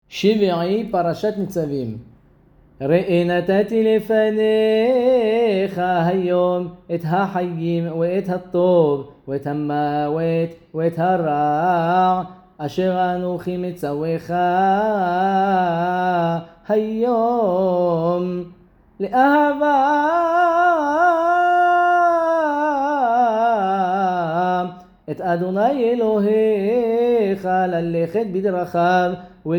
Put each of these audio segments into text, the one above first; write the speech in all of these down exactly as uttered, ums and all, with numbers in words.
שביעי פרשת ניצבים. ראה נתתי לפניך היום את החיים ואת הטוב ואת המוות ואת הרע אשר אנוכי מצווך היום לאהבה את אדוני אלוהיך, ללכת בדרכיו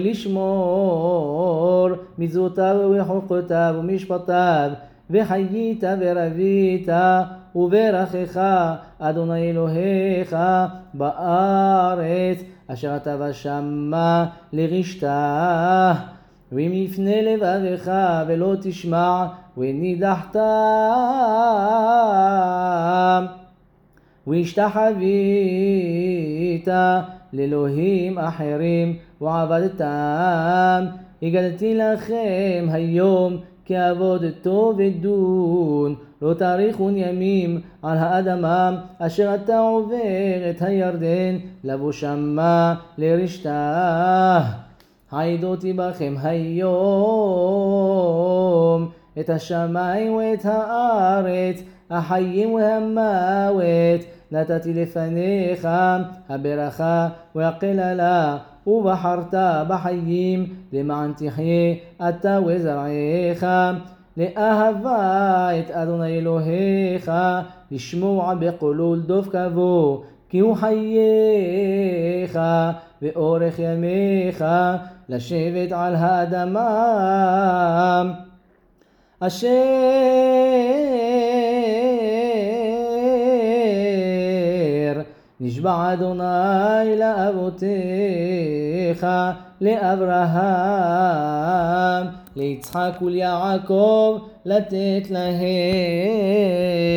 ולשמור מצוותיו וחוקותיו ומשפטיו, וחיית ורבית וברכך אדוני אלוהיך בארץ אשר אתה בשמה לרשתה. ואם יפנה לבבך ולא תשמע ונידחת והשתחווית לאלוהים אחרים ועבדתם, הגדתי לכם היום כעבוד טוב ודון, לא תאריכון ימים על האדמה אשר אתה עובר את הירדן לבוא שמה לרשתה. העידותי בכם היום את השמיים ואת הארץ, החיים והמוות, נתתי לפניך הברכה והקללה, ובחרת בחיים למען תחיה אתה וזרעך לאהבה את אדוני אלוהיך, לשמוע בקולו ולדבקו, כי הוא חייך ואורך ימיך לשבת על האדמה אשר נשבע אדוני לאבותיך, לאברהם, ליצחק וליעקב, לתת להם.